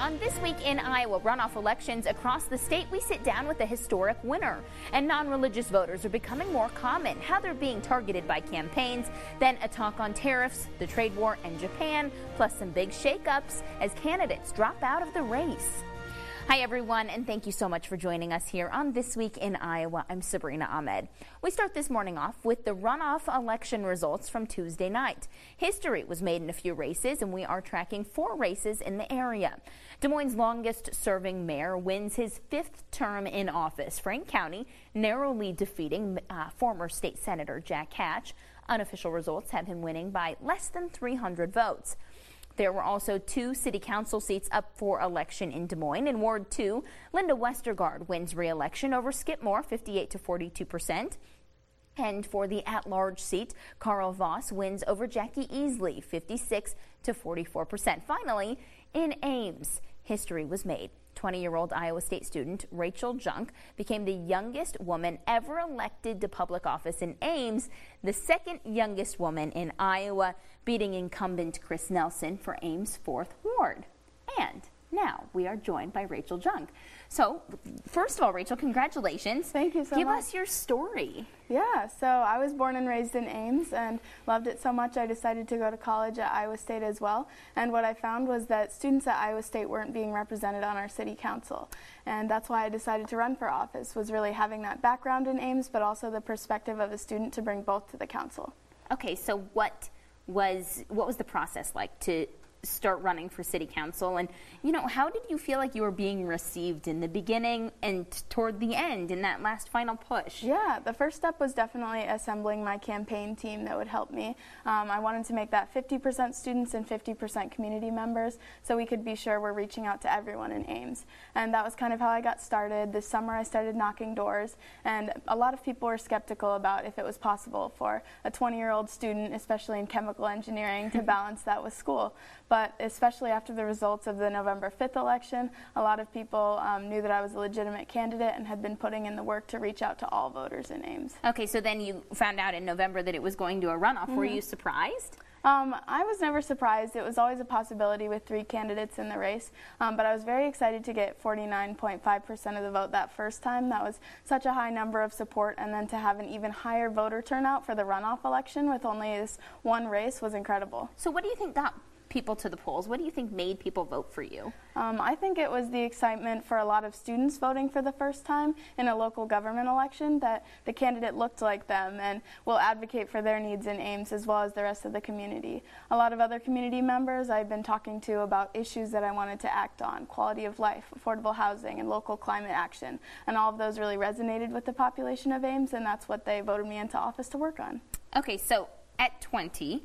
On This Week in Iowa runoff elections across the state, we sit down with a historic winner. And non-religious voters are becoming more common, how they're being targeted by campaigns, then a talk on tariffs, the trade war, and Japan, plus some big shakeups as candidates drop out of the race. Hi, everyone, and thank you so much for joining us here on This Week in Iowa. I'm Sabrina Ahmed. We start this morning off with the runoff election results from Tuesday night. History was made in a few races, and we are tracking 4 races in the area. Des Moines' longest-serving mayor wins his 5th term in office. Frank County narrowly defeating former state senator Jack Hatch. Unofficial results have him winning by less than 300 votes. There were also 2 city council seats up for election in Des Moines. In Ward 2, Linda Westergaard wins re-election over Skip Moore, 58 to 42%. And for the at-large seat, Carl Voss wins over Jackie Easley, 56 to 44%. Finally, in Ames, history was made. 20-year-old Iowa State student Rachel Junk became the youngest woman ever elected to public office in Ames, the 2nd youngest woman in Iowa, beating incumbent Chris Nelson for Ames' 4th ward. And now we are joined by Rachel Junk. So, first of all, Rachel, congratulations. Thank you so much. Give us your story. Yeah, so I was born and raised in Ames and loved it so much I decided to go to college at Iowa State as well. And what I found was that students at Iowa State weren't being represented on our city council. And that's why I decided to run for office, was really having that background in Ames, but also the perspective of a student to bring both to the council. Okay, so what was the process like to start running for city council, and how did you feel like you were being received in the beginning and toward the end in that last final push? Yeah, the first step was definitely assembling my campaign team that would help me. I wanted to make that 50% students and 50% community members so we could be sure we're reaching out to everyone in Ames. And that was kind of how I got started. This summer I started knocking doors, and a lot of people were skeptical about if it was possible for a 20-year-old student, especially in chemical engineering, to balance that with school. But especially after the results of the November 5th election, a lot of people knew that I was a legitimate candidate and had been putting in the work to reach out to all voters in Ames. Okay, so then you found out in November that it was going to a runoff. Were you surprised? I was never surprised. It was always a possibility with 3 candidates in the race, but I was very excited to get 49.5% of the vote that first time. That was such a high number of support, and then to have an even higher voter turnout for the runoff election with only this one race was incredible. So what do you think got people to the polls? What do you think made people vote for you? I think it was the excitement for a lot of students voting for the first time in a local government election, that the candidate looked like them and will advocate for their needs in Ames as well as the rest of the community. A lot of other community members I've been talking to about issues that I wanted to act on: quality of life, affordable housing, and local climate action. And all of those really resonated with the population of Ames, and that's what they voted me into office to work on. Okay, so at 20,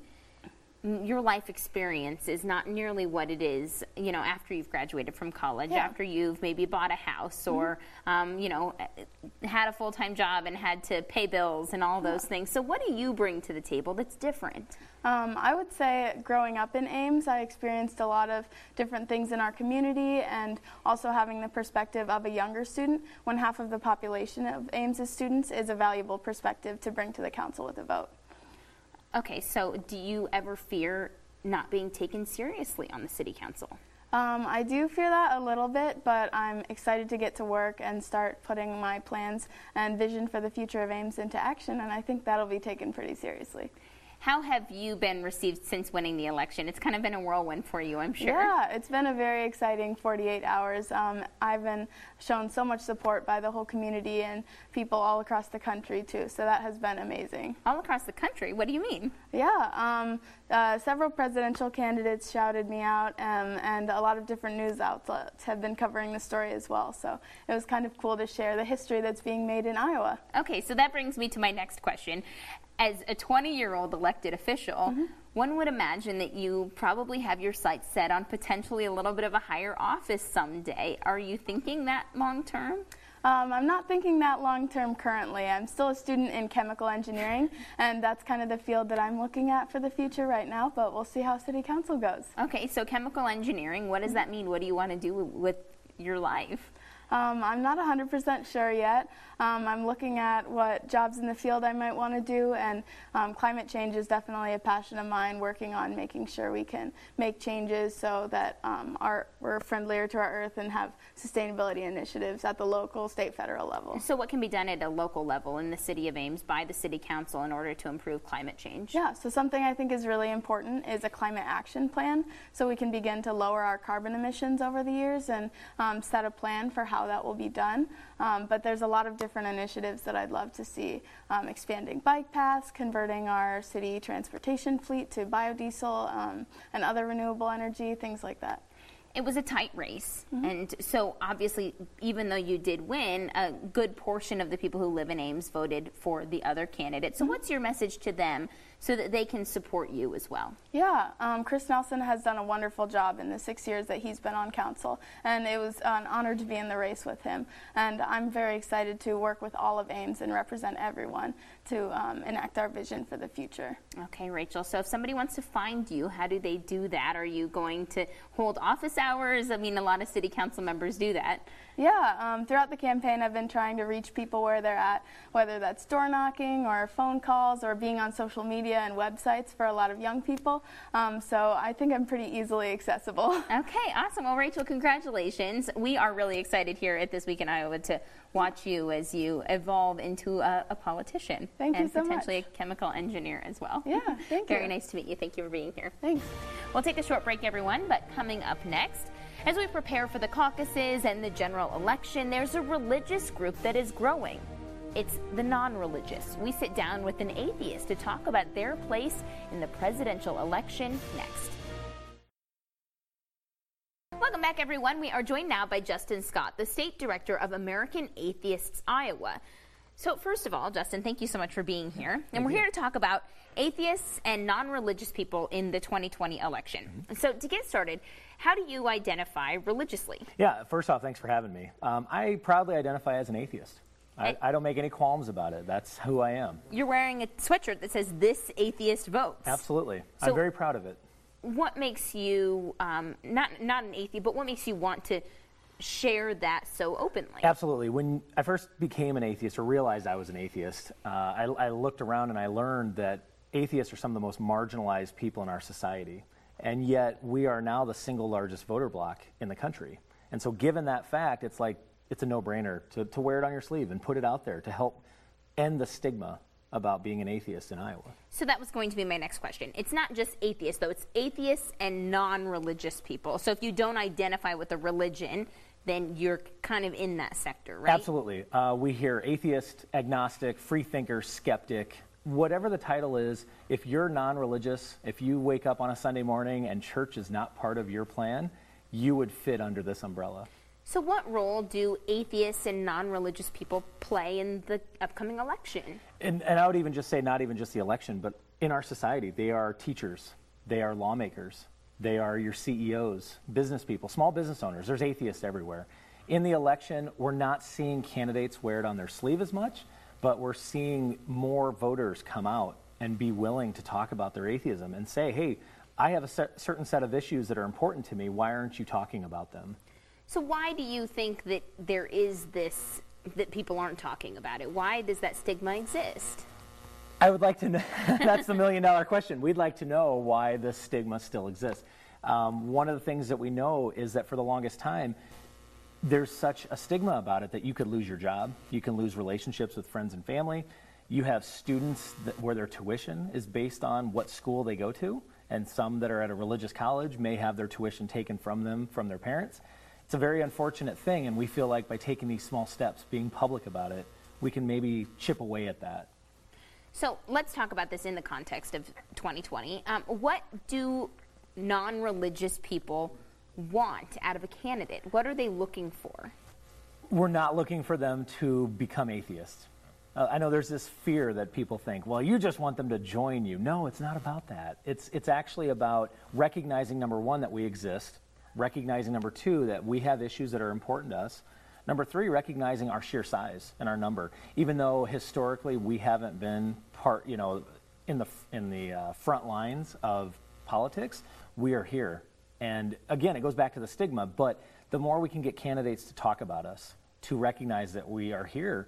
your life experience is not nearly what it is, after you've graduated from college, after you've maybe bought a house or, had a full-time job and had to pay bills and all those things. So what do you bring to the table that's different? I would say growing up in Ames, I experienced a lot of different things in our community, and also having the perspective of a younger student when half of the population of Ames's students is a valuable perspective to bring to the council with a vote. Okay, so do you ever fear not being taken seriously on the city council? I do fear that a little bit, but I'm excited to get to work and start putting my plans and vision for the future of Ames into action, and I think that'll be taken pretty seriously. How have you been received since winning the election? It's kind of been a whirlwind for you, I'm sure. Yeah, it's been a very exciting 48 hours. I've been shown so much support by the whole community and people all across the country, too, so that has been amazing. All across the country? What do you mean? Yeah, several presidential candidates shouted me out, and a lot of different news outlets have been covering the story as well, so it was kind of cool to share the history that's being made in Iowa. Okay, so that brings me to my next question. As a 20-year-old elected official, one would imagine that you probably have your sights set on potentially a little bit of a higher office someday. Are you thinking that long term? I'm not thinking that long term currently. I'm still a student in chemical engineering, and that's kind of the field that I'm looking at for the future right now, but we'll see how city council goes. Okay, so chemical engineering, what does that mean? What do you want to do with your life? I'm not 100% sure yet. I'm looking at what jobs in the field I might want to do, and climate change is definitely a passion of mine, working on making sure we can make changes so that we're friendlier to our earth and have sustainability initiatives at the local, state, federal level. So what can be done at a local level in the City of Ames by the City Council in order to improve climate change? Yeah, so something I think is really important is a climate action plan, so we can begin to lower our carbon emissions over the years and set a plan for how that will be done. But there's a lot of different initiatives that I'd love to see, expanding bike paths, converting our city transportation fleet to biodiesel and other renewable energy, things like that. It was a tight race, and so obviously, even though you did win, a good portion of the people who live in Ames voted for the other candidate. So what's your message to them so that they can support you as well? Yeah, Chris Nelson has done a wonderful job in the 6 years that he's been on council, and it was an honor to be in the race with him. And I'm very excited to work with all of Ames and represent everyone to enact our vision for the future. Okay, Rachel, so if somebody wants to find you, how do they do that? Are you going to hold office hours? I mean, a lot of city council members do that. Yeah, throughout the campaign I've been trying to reach people where they're at, whether that's door knocking or phone calls or being on social media and websites for a lot of young people. So I think I'm pretty easily accessible. Okay, awesome. Well, Rachel, congratulations. We are really excited here at This Week in Iowa to watch you as you evolve into a politician. Thank you so much. And potentially a chemical engineer as well. Yeah, thank you. Very nice to meet you. Thank you for being here. Thanks. We'll take a short break, everyone, but coming up next, as we prepare for the caucuses and the general election, there's a religious group that is growing. It's the non-religious. We sit down with an atheist to talk about their place in the presidential election next. Welcome back, everyone. We are joined now by Justin Scott, the State Director of American Atheists Iowa. So first of all, Justin, thank you so much for being here. And we're here to talk about atheists and non-religious people in the 2020 election. So to get started, how do you identify religiously? Yeah, first off, thanks for having me. I proudly identify as an atheist. I don't make any qualms about it. That's who I am. You're wearing a sweatshirt that says, "This Atheist Votes." Absolutely. So I'm very proud of it. What makes you, not an atheist, but what makes you want to share that so openly? Absolutely. When I first became an atheist or realized I was an atheist, I looked around and I learned that atheists are some of the most marginalized people in our society. And yet we are now the single largest voter bloc in the country. And so given that fact, it's like, it's a no-brainer to wear it on your sleeve and put it out there to help end the stigma about being an atheist in Iowa. So that was going to be my next question. It's not just atheists, though. It's atheists and non-religious people. So if you don't identify with a religion, then you're kind of in that sector, right? Absolutely. We hear atheist, agnostic, free thinker, skeptic. Whatever the title is, if you're non-religious, if you wake up on a Sunday morning and church is not part of your plan, you would fit under this umbrella. So what role do atheists and non-religious people play in the upcoming election? And I would even just say not even just the election, but in our society. They are teachers. They are lawmakers. They are your CEOs, business people, small business owners. There's atheists everywhere. In the election, we're not seeing candidates wear it on their sleeve as much, but we're seeing more voters come out and be willing to talk about their atheism and say, hey, I have a certain set of issues that are important to me. Why aren't you talking about them? So why do you think that there is this, that people aren't talking about it? Why does that stigma exist? I would like to know. That's the million-dollar question. We'd like to know why this stigma still exists. One of the things that we know is that for the longest time, there's such a stigma about it that you could lose your job. You can lose relationships with friends and family. You have students where their tuition is based on what school they go to, and some that are at a religious college may have their tuition taken from them from their parents. It's a very unfortunate thing, and we feel like by taking these small steps, being public about it, we can maybe chip away at that. So let's talk about this in the context of 2020. What do non-religious people want out of a candidate? What are they looking for? We're not looking for them to become atheists. I know there's this fear that people think, well, you just want them to join you. No, it's not about that. It's actually about recognizing, number one, that we exist, recognizing, number two, that we have issues that are important to us, number three, recognizing our sheer size and our number. Even though historically we haven't been part, in the front lines of politics, we are here. And again, it goes back to the stigma, but the more we can get candidates to talk about us, to recognize that we are here,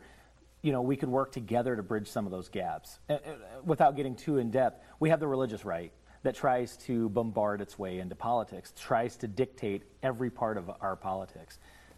we could work together to bridge some of those gaps. Without getting too in depth, we have the religious right that tries to bombard its way into politics, tries to dictate every part of our politics.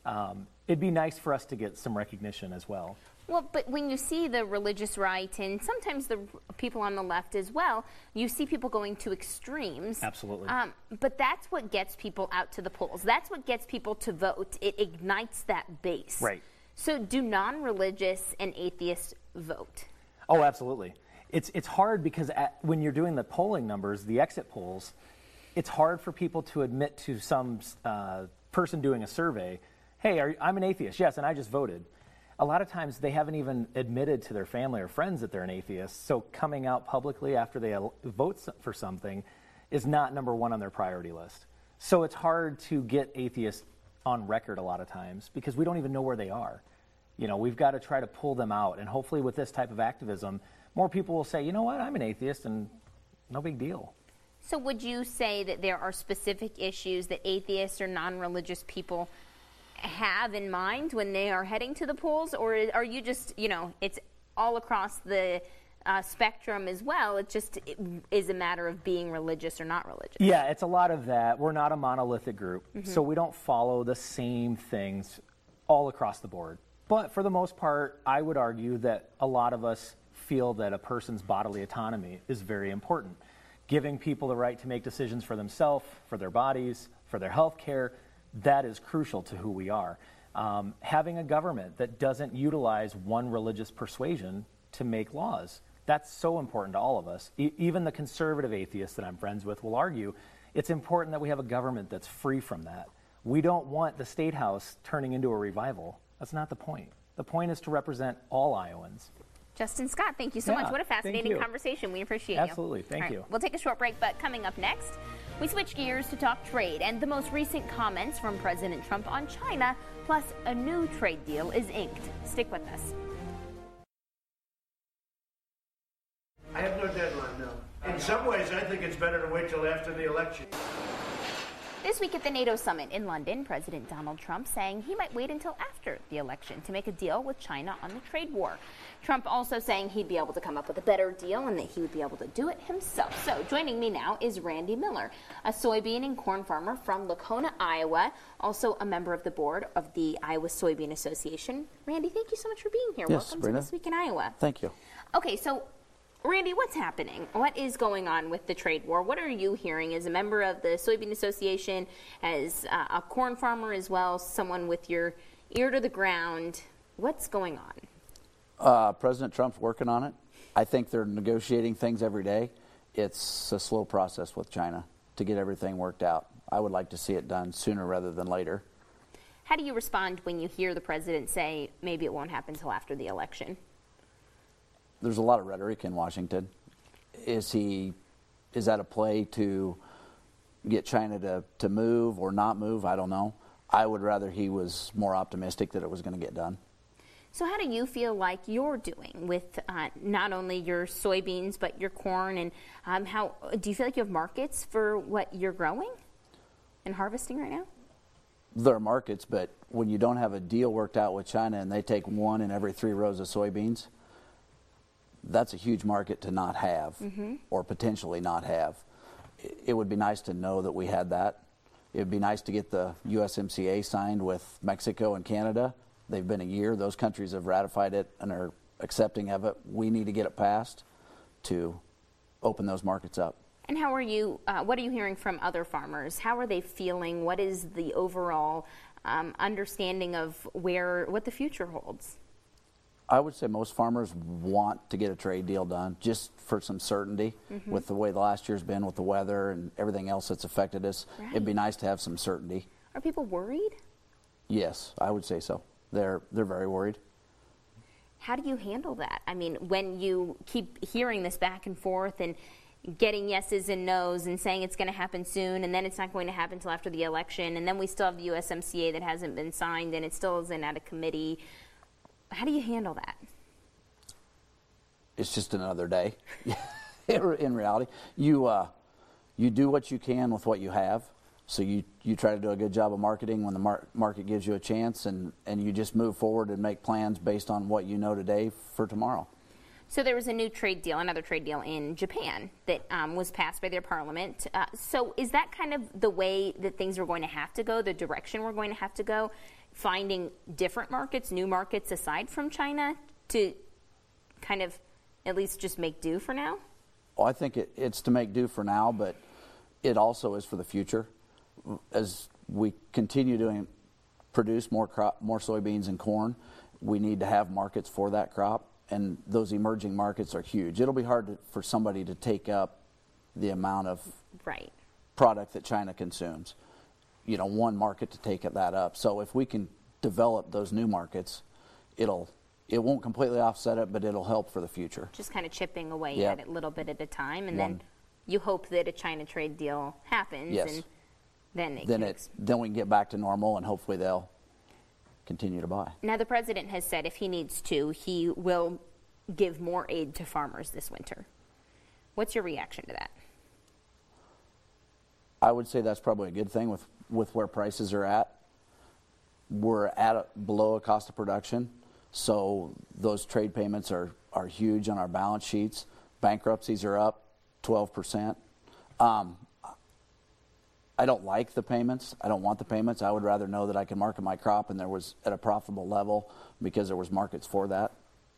It'd be nice for us to get some recognition as well. Well, but when you see the religious right and sometimes the people on the left as well, you see people going to extremes. Absolutely. But that's what gets people out to the polls. That's what gets people to vote. It ignites that base. Right. So do non-religious and atheists vote? Oh, absolutely. It's hard because when you're doing the polling numbers, the exit polls, it's hard for people to admit to some person doing a survey, hey, I'm an atheist, yes, and I just voted. A lot of times they haven't even admitted to their family or friends that they're an atheist, so coming out publicly after they vote for something is not number one on their priority list. So it's hard to get atheists on record a lot of times because we don't even know where they are. We've got to try to pull them out, and hopefully with this type of activism, more people will say, you know what, I'm an atheist, and no big deal. So would you say that there are specific issues that atheists or non-religious people have in mind when they are heading to the polls, or are you just, it's all across the spectrum as well? It is a matter of being religious or not religious. Yeah, it's a lot of that. We're not a monolithic group, so we don't follow the same things all across the board. But for the most part, I would argue that a lot of us feel that a person's bodily autonomy is very important. Giving people the right to make decisions for themselves, for their bodies, for their health care, that is crucial to who we are. Having a government that doesn't utilize one religious persuasion to make laws, that's so important to all of us. Even the conservative atheists that I'm friends with will argue it's important that we have a government that's free from that. We don't want the State House turning into a revival. That's not the point. The point is to represent all Iowans. Justin Scott, thank you so much. What a fascinating conversation. We appreciate you. Absolutely. Thank you. We'll take a short break, but coming up next, we switch gears to talk trade and the most recent comments from President Trump on China, plus a new trade deal is inked. Stick with us. I have no deadline, no. In some ways, I think it's better to wait till after the election. This week at the NATO summit in London, President Donald Trump saying he might wait until after the election to make a deal with China on the trade war. Trump also saying he'd be able to come up with a better deal and that he would be able to do it himself. So joining me now is Randy Miller, a soybean and corn farmer from Lacona, Iowa, also a member of the board of the Iowa Soybean Association. Randy, thank you so much for being here. Yes, Welcome Sabrina. to This Week in Iowa. Thank you. Okay, so Randy, what's happening? What is going on with the trade war? What are you hearing as a member of the Soybean Association, as a corn farmer as well, someone with your ear to the ground? What's going on? President Trump's working on it. I think they're negotiating things every day. It's a slow process with China to get everything worked out. I would like to see it done sooner rather than later. How do you respond when you hear the president say maybe it won't happen until after the election? There's a lot of rhetoric in Washington. Is that a play to get China to move or not move? I don't know. I would rather he was more optimistic that it was going to get done. So how do you feel like you're doing with not only your soybeans but your corn, and how do you feel like you have markets for what you're growing and harvesting right now? There are markets, but when you don't have a deal worked out with China and they take 1 in every 3 rows of soybeans, that's a huge market to not have, or potentially not have. It would be nice to know that we had that. It would be nice to get the USMCA signed with Mexico and Canada. They've been a year. Those countries have ratified it and are accepting of it. We need to get it passed to open those markets up. And how are you? What are you hearing from other farmers? How are they feeling? What is the overall understanding of what the future holds? I would say most farmers want to get a trade deal done just for some certainty with the way the last year's been with the weather and everything else that's affected us. Right. It'd be nice to have some certainty. Are people worried? Yes, I would say so. They're very worried. How do you handle that? I mean, when you keep hearing this back and forth and getting yeses and nos and saying it's going to happen soon and then it's not going to happen until after the election, and then we still have the USMCA that hasn't been signed and it still isn't out of committee. How do you handle that? It's just another day. In reality, you do what you can with what you have. So you try to do a good job of marketing when the market gives you a chance, and you just move forward and make plans based on what you know today for tomorrow. So there was a new trade deal, another trade deal in Japan that was passed by their parliament. So is that kind of the way that things are going to have to go, the direction we're going to have to go, finding different markets, new markets aside from China to kind of at least just make do for now? Well, I think it's to make do for now, but it also is for the future. As we continue to produce more soybeans and corn, we need to have markets for that crop. And those emerging markets are huge. It'll be hard for somebody to take up the amount of product that China consumes. One market to take that up. So if we can develop those new markets, it won't completely offset it, but it'll help for the future. Just kind of chipping away at it a little bit at a time, and then you hope that a China trade deal happens, yes. and then we can get back to normal, and hopefully they'll continue to buy. Now, the president has said if he needs to, he will give more aid to farmers this winter. What's your reaction to that? I would say that's probably a good thing with where prices are at. We're below a cost of production, so those trade payments are huge on our balance sheets. Bankruptcies are up 12%. I don't like the payments. I don't want the payments. I would rather know that I can market my crop and there was at a profitable level because there was markets for that.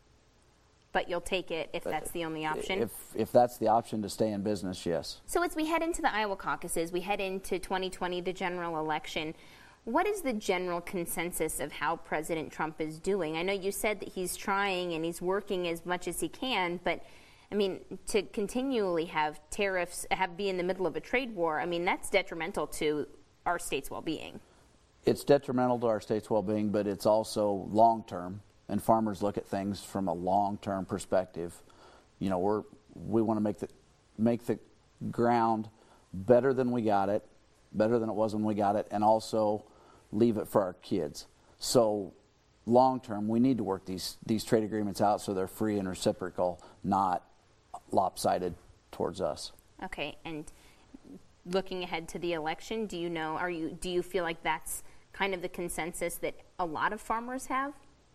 But you'll take it if that's the only option? If that's the option to stay in business, yes. So as we head into the Iowa caucuses, we head into 2020, the general election, what is the general consensus of how President Trump is doing? I know you said that he's trying and he's working as much as he can, but I mean, to continually have tariffs, be in the middle of a trade war, I mean, that's detrimental to our state's well-being. It's detrimental to our state's well-being, but it's also long-term, and farmers look at things from a long-term perspective. We want to make the ground better than we got it, better than it was when we got it, and also leave it for our kids. So long-term, we need to work these trade agreements out so they're free and reciprocal, not lopsided towards us. Okay, and looking ahead to the election, do you feel like that's kind of the consensus that a lot of farmers have?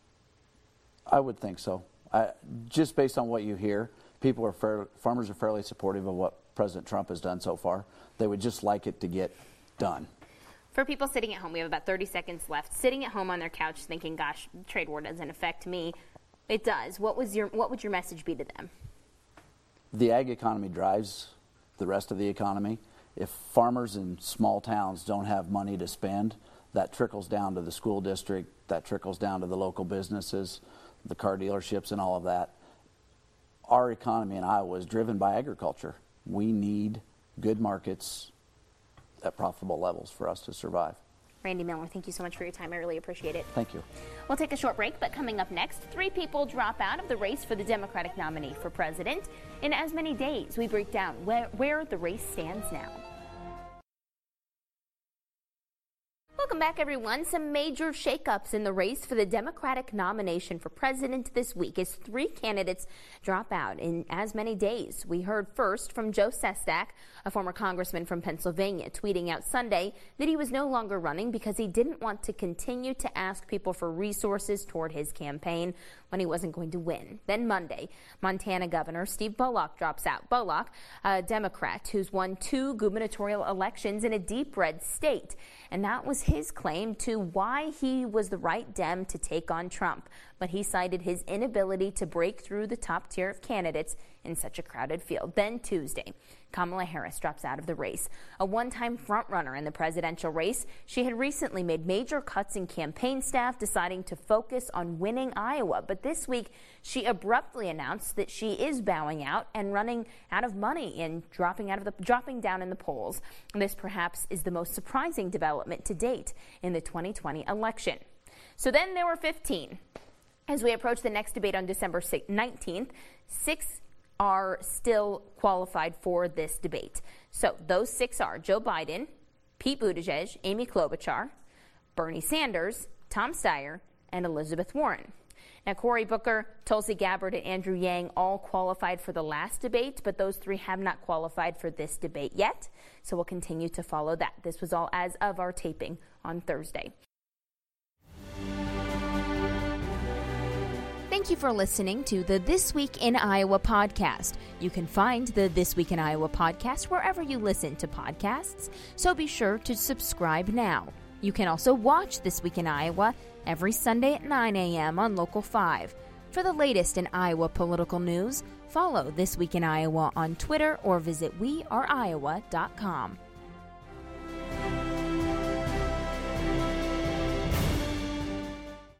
I would think so. Just based on what you hear, farmers are fairly supportive of what President Trump has done so far. They would just like it to get done. For people sitting at home, we have about 30 seconds left, sitting at home on their couch thinking, gosh, the trade war doesn't affect me. It does. What would your message be to them? The ag economy drives the rest of the economy. If farmers in small towns don't have money to spend, that trickles down to the school district, that trickles down to the local businesses, the car dealerships and all of that. Our economy in Iowa is driven by agriculture. We need good markets at profitable levels for us to survive. Randy Miller, thank you so much for your time. I really appreciate it. Thank you. We'll take a short break, but coming up next, 3 people drop out of the race for the Democratic nominee for president. In as many days, we break down where the race stands now. Welcome back, everyone. Some major shakeups in the race for the Democratic nomination for president this week as 3 candidates drop out in as many days. We heard first from Joe Sestak, a former congressman from Pennsylvania, tweeting out Sunday that he was no longer running because he didn't want to continue to ask people for resources toward his campaign when he wasn't going to win. Then Monday, Montana Governor Steve Bullock drops out. Bullock, a Democrat who's won 2 gubernatorial elections in a deep red state. And that was his claim to why he was the right Dem to take on Trump. But he cited his inability to break through the top tier of candidates in such a crowded field. Then Tuesday, Kamala Harris drops out of the race. A one-time frontrunner in the presidential race, she had recently made major cuts in campaign staff, deciding to focus on winning Iowa. But this week, she abruptly announced that she is bowing out and running out of money and dropping down in the polls. This perhaps is the most surprising development to date in the 2020 election. So then there were 15. As we approach the next debate on December 19th, 6 are still qualified for this debate. So those 6 are Joe Biden, Pete Buttigieg, Amy Klobuchar, Bernie Sanders, Tom Steyer, and Elizabeth Warren. Now, Cory Booker, Tulsi Gabbard, and Andrew Yang all qualified for the last debate, but those three have not qualified for this debate yet. So we'll continue to follow that. This was all as of our taping on Thursday. Thank you for listening to the This Week in Iowa podcast. You can find the This Week in Iowa podcast wherever you listen to podcasts, so be sure to subscribe now. You can also watch This Week in Iowa every Sunday at 9 a.m. on Local 5. For the latest in Iowa political news, follow This Week in Iowa on Twitter or visit weareiowa.com.